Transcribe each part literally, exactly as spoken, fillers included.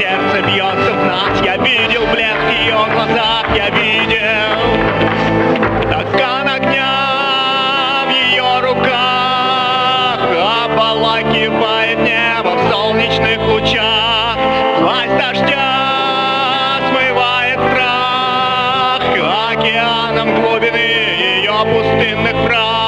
сердце бьется в нас. Я видел блеск в ее глазах, я видел стакан огня в ее руках, обволакивает небо в солнечных лучах. Власть дождя смывает страх океаном глубины ее пустынных фраз.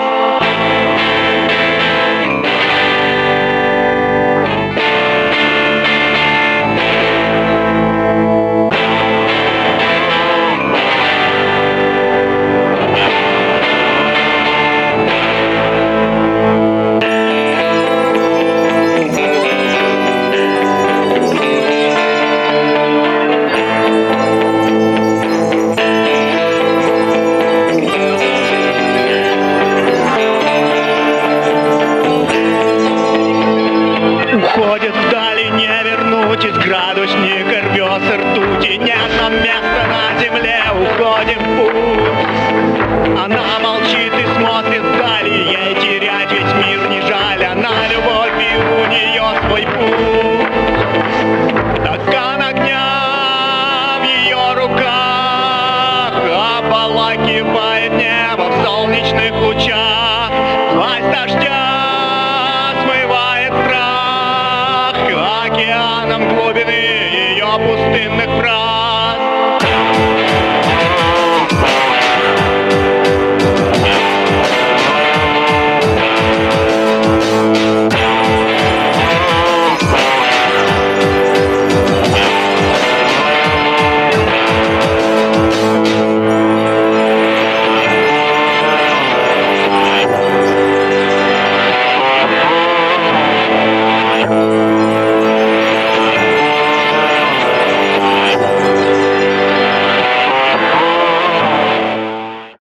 Уходит вдали, не вернуть, из градусника рвется ртуть, и нет нам места на земле, уходим в путь. Она молчит и смотрит вдали, ей терять весь мир не жаль, она любовь и у нее свой путь. Стакан огня в ее руках обволакивает небо в солнечных лучах. Власть дождя океаном глубины ее пустынных фраз.